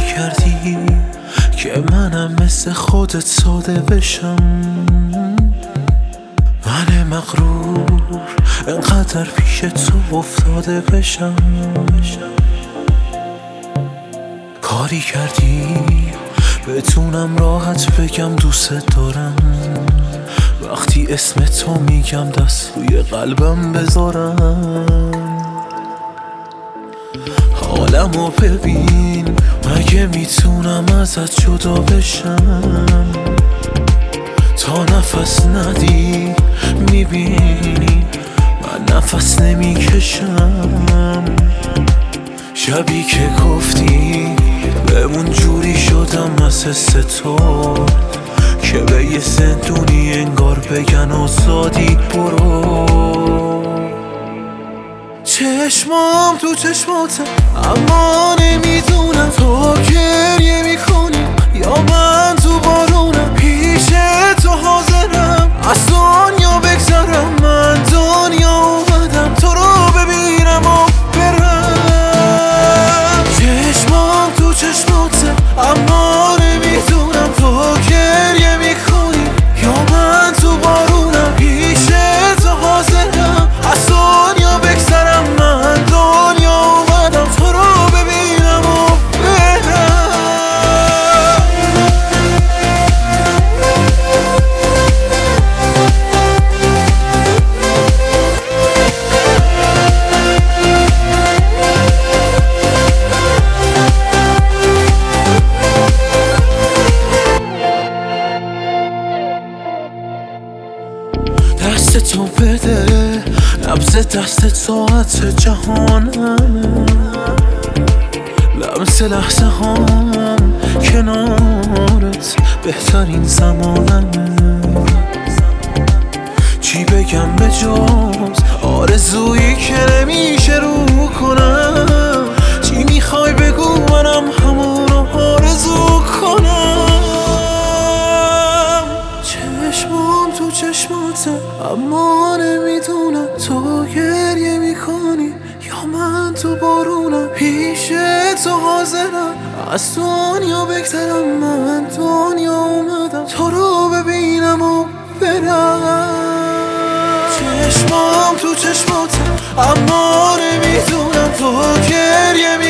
کردی که منم مثل خودت ساده بشم. من مغرور انقدر پیش تو افتاده بشم. کاری کردی بتونم راحت بگم دوست دارم. وقتی اسم تو میگم دست روی قلبم بذارم. حالمو ببین، مگه میتونم ازت جدا بشم؟ تا نفس ندی میبینی من نفس نمیکشم. شبی که گفتی بمون جوری شدم از حس تو که به یه زندونی انگار بگن آزادی برو. چشمام تو چشماته اما نمیدونم تو گریه میکنی یا من تو بارونم. پیش تو حاضرم از دنیا بگذرم. من دنیا اومدم تو رو ببینم و برم. چشمام تو چشماته اما نمیدونم تو گریه میکنی یا من تو بارونم. پیش تو حاضرم از دنیا بگذرم. من دنیا اومدم تو رو ببینم و برم. دست تو بده، نبض دست ساعت جهانمه. لمس لحظه هام کنارت بهترین زمانمه. چی بگم به جز آرزویی که نمیشه رو کنم؟ چی میخوای بگو منم همونو آرزو کنم؟ چشمام تو چشماته اما نمیدونم تو گریه میکنی یا من تو بارونم. پیش تو حاضرم از دنیا بگذرم. من دنیا اومدم تو رو ببینم و برم. چشمام تو چشماته اما نمیدونم تو گریه